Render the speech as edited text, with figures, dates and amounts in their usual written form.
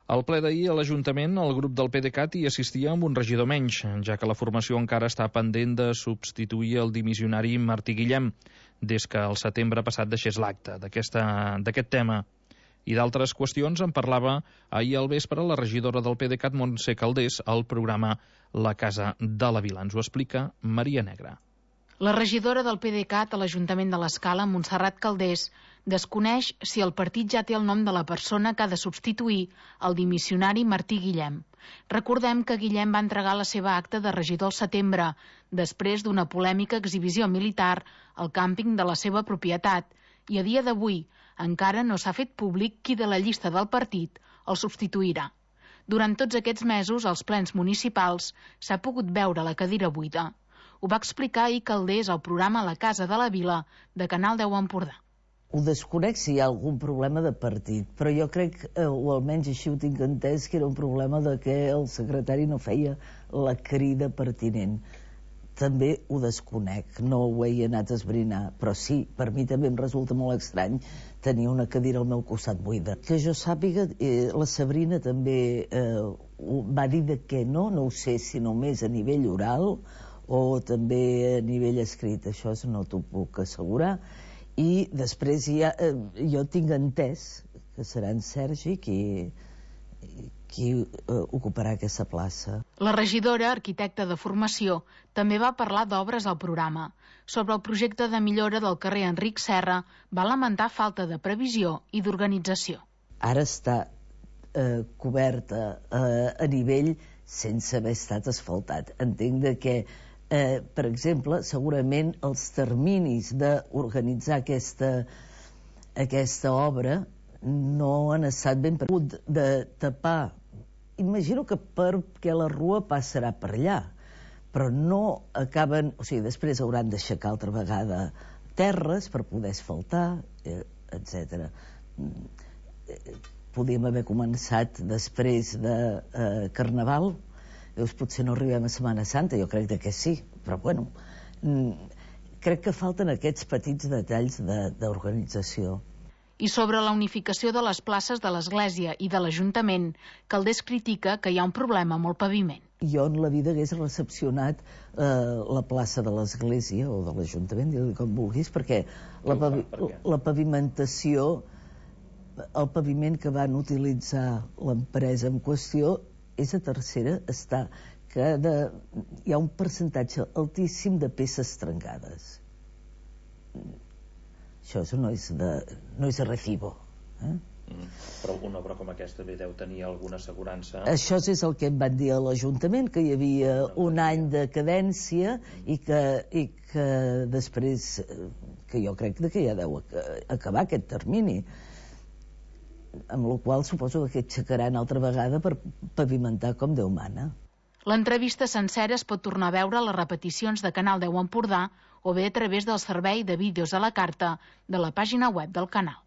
Al ple d'ahir a l'Ajuntament, el grup del PDeCAT hi assistia amb un regidor menys, ja que la formació encara està pendent de substituir el dimissionari Martí Guillem, des que el setembre passat deixés l'acte d'aquest tema. I d'altres qüestions en parlava ahir al vespre la regidora del PDeCAT, Montse Calders, al programa La Casa de la Vila. Ens ho explica Maria Negra. La regidora del PDeCAT a l'Ajuntament de l'Escala, Montserrat Calders, desconeix si el partit ja té el nom de la persona que ha de substituir el dimissionari Martí Guillem. Recordem que Guillem va entregar la seva acta de regidor al setembre, després d'una polèmica exhibició militar al càmping de la seva propietat, i a dia d'avui encara no s'ha fet públic qui de la llista del partit el substituirà. Durant tots aquests mesos, als plens municipals, s'ha pogut veure la cadira buida. Ho va explicar ahir Calders al programa La Casa de la Vila de Canal 10 Empordà. Ho desconec si hi ha algun problema de partit, però jo crec, o almenys així ho tinc entès, que era un problema de que el secretari no feia la crida pertinent. També ho desconec, no ho he anat a esbrinar, però sí, per mi també em resulta molt estrany tenir una cadira al meu costat buida. Que jo sàpiga, la Sabrina també va dir de què no ho sé si només a nivell oral o també a nivell escrit, això no t'ho puc assegurar. I després jo tinc entès que serà en Sergi qui ocuparà aquesta plaça. La regidora, arquitecta de formació, també va parlar d'obres al programa. Sobre el projecte de millora del carrer Enric Serra, va lamentar falta de previsió i d'organització. Ara està coberta a nivell sense haver estat asfaltat. Entenc que per exemple, segurament els terminis d'organitzar aquesta obra no han estat ben pregut de tapar. Imagino que perquè la rua passarà per allà, però no acaben, o sigui, després hauran d'aixecar altra vegada terres per poder asfaltar, etc. Podíem haver començat després de Carnaval. Potser no arribem a Setmana Santa, jo crec que sí, però bueno, crec que falten aquests petits detalls d'organització. I sobre la unificació de les places de l'Església i de l'Ajuntament, Calders critica que hi ha un problema amb el paviment. Jo en la vida hagués recepcionat la plaça de l'Església o de l'Ajuntament, digue-li com vulguis, perquè la pavimentació, el paviment que van utilitzar l'empresa en qüestió és a tercera, hi ha un percentatge altíssim de peces trencades. Això no és de recibo. Però una obra com aquesta deu tenir alguna assegurança? Això és el que em van dir a l'Ajuntament, que hi havia un any de cadència i que després, que jo crec que ja deu acabar aquest termini, amb la qual suposo que aixecaran altra vegada per pavimentar com Déu mana. L'entrevista sencera es pot tornar a veure a les repeticions de Canal 10 Empordà o bé a través del servei de vídeos a la carta de la pàgina web del canal.